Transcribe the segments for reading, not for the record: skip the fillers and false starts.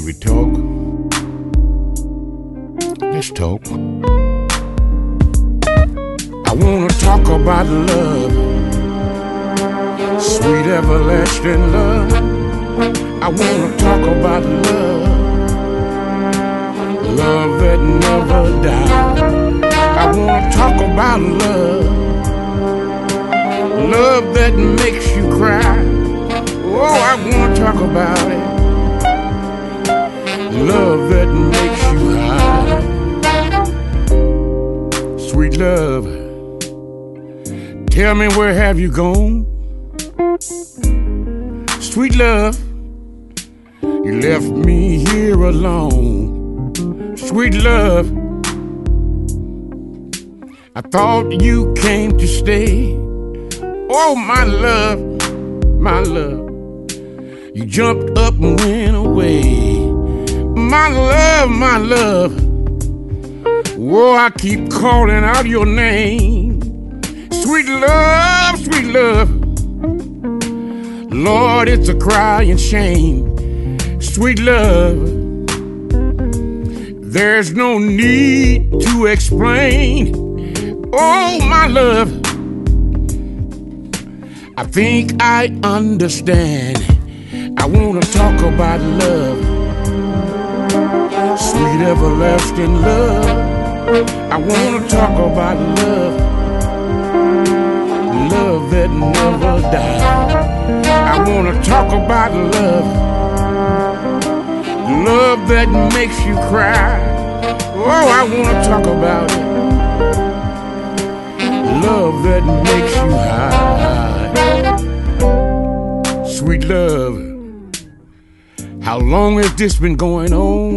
we talk? Let's talk. I wanna talk about love, sweet everlasting love. I wanna talk about love, love that never dies. I wanna talk about love, love that makes you cry. Oh, I wanna talk about it, love that makes you high. Sweet love, tell me, where have you gone? Sweet love, you left me here alone. Sweet love, I thought you came to stay. Oh, my love, my love, you jumped up and went away. My love, my love, oh, I keep calling out your name. Sweet love, sweet love, Lord, it's a crying shame. Sweet love, there's no need to explain. Oh, my love, I think I understand. I wanna talk about love, sweet everlasting love. I wanna talk about love, love that never dies. I wanna talk about love, love that makes you cry. Oh, I wanna talk about it, love that makes you high. Sweet love, how long has this been going on?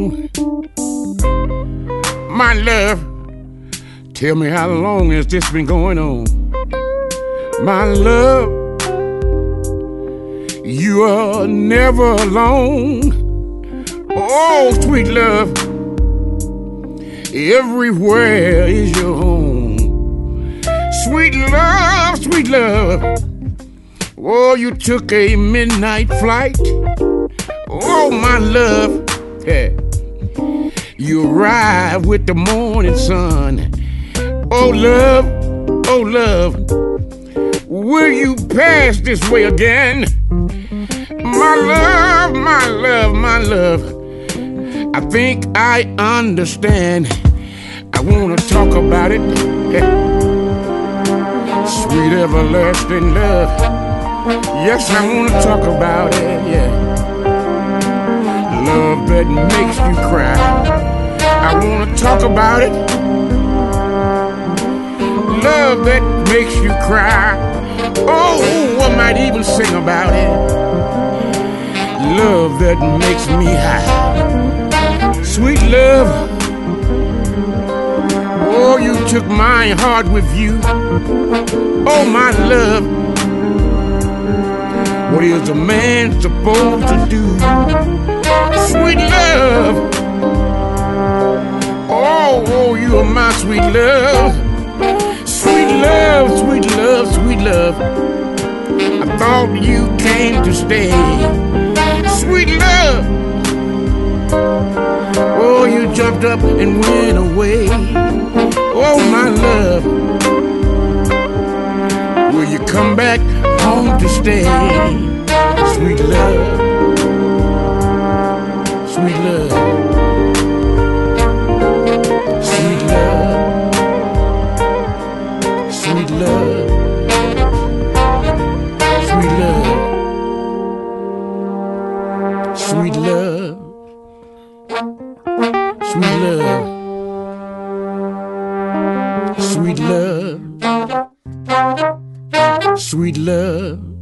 My love, tell me, how long has this been going on? My love, you are never alone. Oh, sweet love, everywhere is your home. Sweet love, sweet love, oh, you took a midnight flight. Oh, my love, yeah. You arrived with the morning sun. Oh, love, oh, love, will you pass this way again? My love, my love, my love, I think I understand. I wanna talk about it, yeah. Sweet everlasting love, yes, I wanna talk about it, yeah. Love that makes you cry, I wanna talk about it, love that makes you cry. Oh, I might even sing about it, love that makes me high. Sweet love, oh, you took my heart with you. Oh, my love, what is a man supposed to do? Sweet love, oh, you are my sweet love. Sweet love, sweet love, sweet love, I thought you came to stay. Sweet love, oh, you jumped up and went away. Oh, my love, will you come back home to stay? Sweet love, sweet love, sweet love, sweet love, sweet love, sweet love, sweet love, sweet love, sweet love.